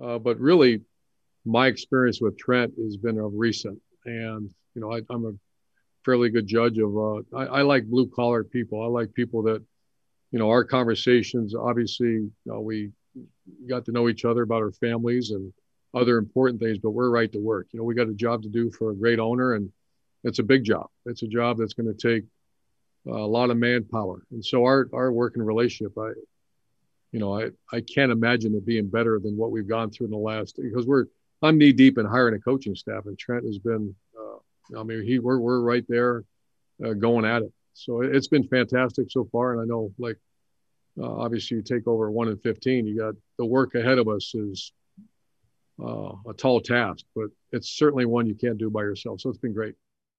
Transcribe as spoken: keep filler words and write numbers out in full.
Uh, but really, my experience with Trent has been of recent, and you know, I, I'm a fairly good judge of. Uh, I, I like blue collar people. I like people that, you know, our conversations. Obviously, you know, we got to know each other about our families and other important things, but we're right to work. You know, we got a job to do for a great owner, and it's a big job. It's a job that's going to take a lot of manpower. And so our our working relationship, I you know, I I can't imagine it being better than what we've gone through in the last because we're I'm knee deep in hiring a coaching staff, and Trent has been. Uh, I mean, he we're we're right there uh, going at it. So it's been fantastic so far, and I know like uh, obviously you take over one and fifteen, you got the work ahead of us is uh, a tall task, but it's certainly one you can't do by yourself. So it's been great.